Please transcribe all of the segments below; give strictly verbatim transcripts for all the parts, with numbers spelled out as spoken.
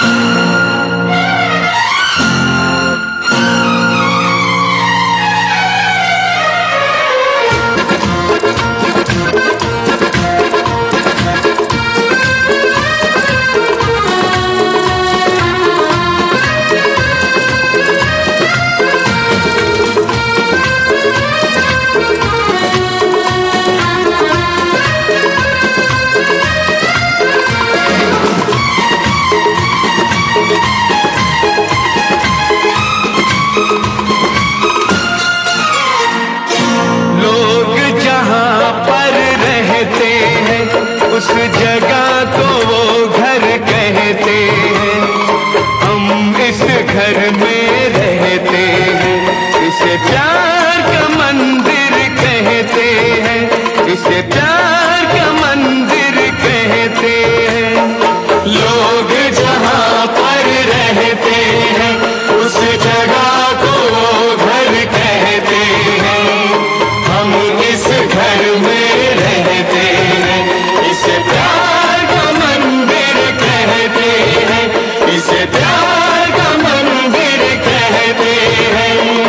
उस जगह को वो घर कहते हैं। हम इस घर में रहते हैं, इसे प्यार का मंदिर कहते हैं, इसे प्यार का मंदिर कहते हैं। लोग जहाँ पर रहते हैं उस जगह को वो घर कहते हैं। हम इस घर में रहते हैं, इसे प्यार का मंदिर कहते हैं, इसे प्यार का मंदिर कहते हैं।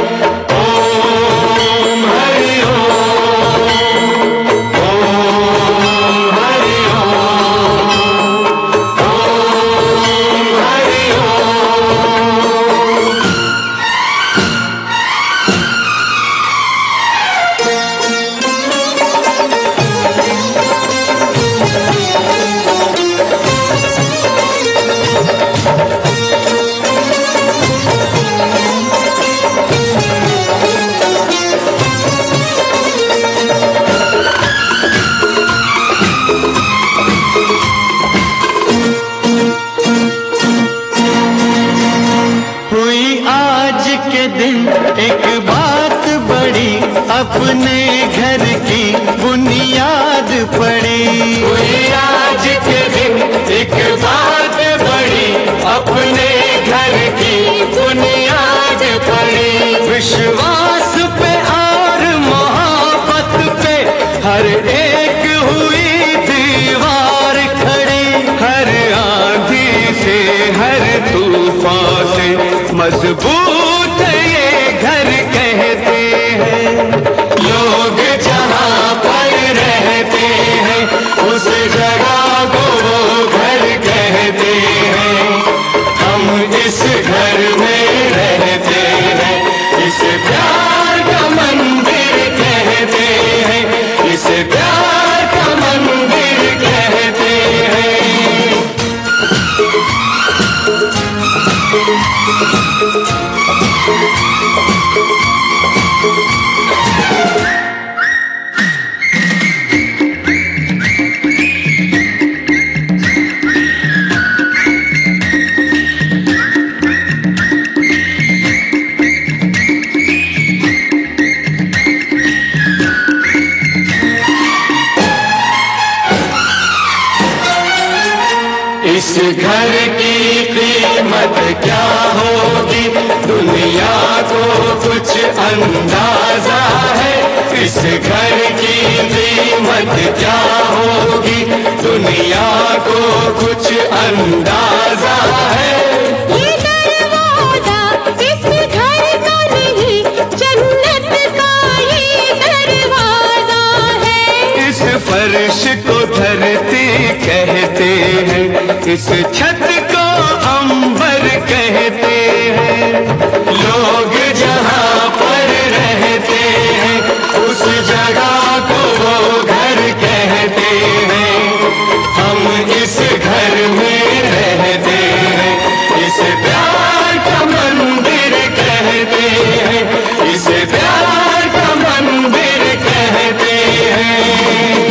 ओम हरि ओम, ओम हरि ओम, ओम हरि ओम। हुई आज के दिन एक बात बड़ी, अपने घर की बुनियाद पड़ी। हुई आज के दिन एक बात बड़ी, अपने घर की बुनियाद पड़ी। विश्वास पे और मोहब्बत पे हर एक हुई दीवार खड़ी। हर आंधी से हर तूफान से मजबूत ये घर कहते हैं। लोग जहाँ पर रहते हैं उस जगह को वो घर कहते हैं। हम इस घर में रहते हैं, इसे प्यार का मंदिर कहते हैं, इसे प्यार का मंदिर कहते हैं। इस घर की कीमत क्या होगी दुनिया को कुछ अंदाजा है। इस घर की कीमत क्या होगी दुनिया को कुछ अंदाजा है। ये दरवाजा इस घर का नहीं, जन्नत का ये दरवाजा है। इस फर्श को धरती कहते हैं, इस छत को अंबर कहते हैं। लोग जहाँ पर रहते हैं उस जगह को वो घर कहते हैं। हम इस घर में रहते हैं, इसे प्यार का मंदिर कहते हैं, इसे प्यार का मंदिर कहते हैं।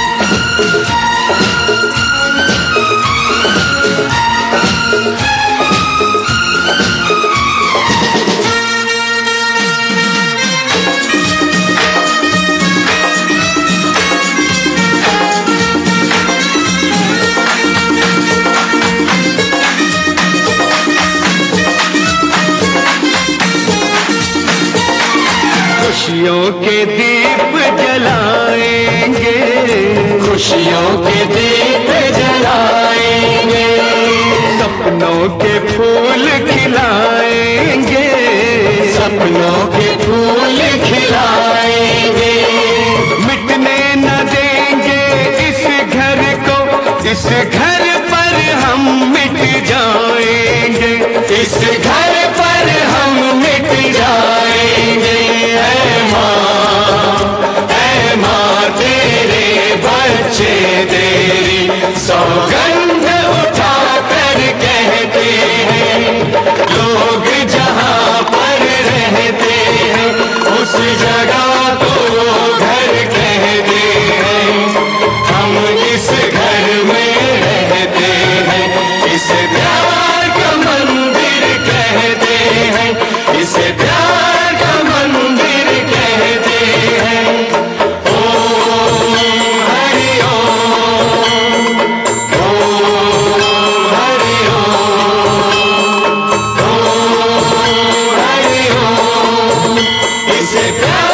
खुशियों के दीप जलाएंगे, खुशियों के दीप जलाएंगे। सपनों के प्यार